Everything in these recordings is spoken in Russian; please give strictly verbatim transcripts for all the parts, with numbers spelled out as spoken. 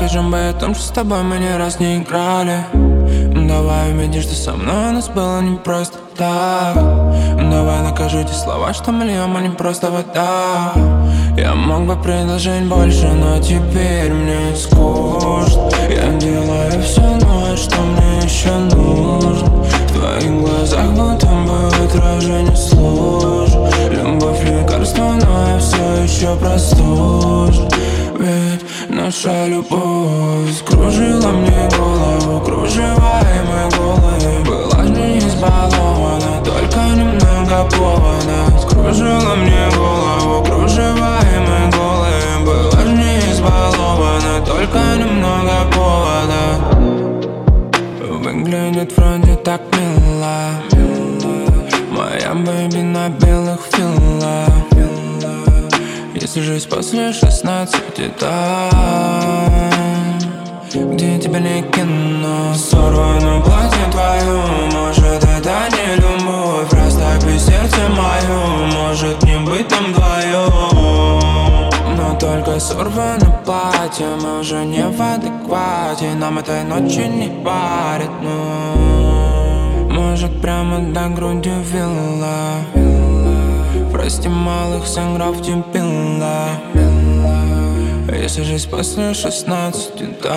скажем бы о том, что с тобой мы ни раз не играли. Давай увидишь, что со мной у нас было не просто так. Давай накажу эти слова, что мы льем, а не просто вода. Я мог бы предложить больше, но теперь мне скучно. Я делаю всю ночь, что мне еще нужно. В твоих глазах будто бы отражение служит. Любовь лекарство, но я все еще простужен. Ведь наша любовь скружила мне голову, кружеваемой голой. Была не избалована, только немного повода. Скружила мне голову, кружеваемой голой. Была не избалована, только немного повода. Выглядит вроде так мило, моя бэйби на белых филах. Если жизнь после шестнадцати там, где тебя не кино. Сорвано платье твое, может это не любовь. Растопи сердце мое, может не быть нам вдвоем. Но только сорвано платье, мы уже не в адеквате. Нам этой ночи не парит, но может прямо до груди вилла. Прости, малых сыграв дебила. Если жизнь после шестнадцати там,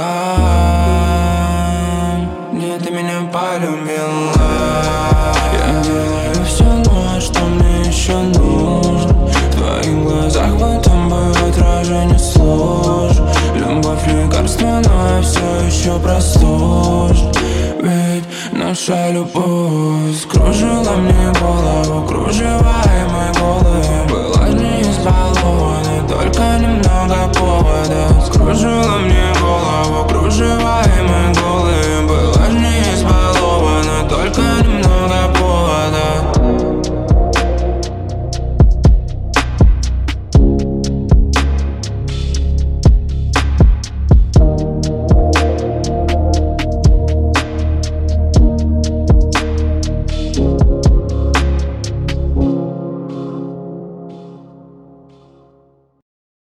где ты меня полюбила. Я делаю всю ночь, что мне еще нужно. В твоих глазах будто бы отражение служит. Любовь лекарство, но я все еще простужен. Ведь наша любовь скружила мне голову, кружеваемой голой. Была не избалована, только немного повода. Скружила мне голову, кружеваемой голой.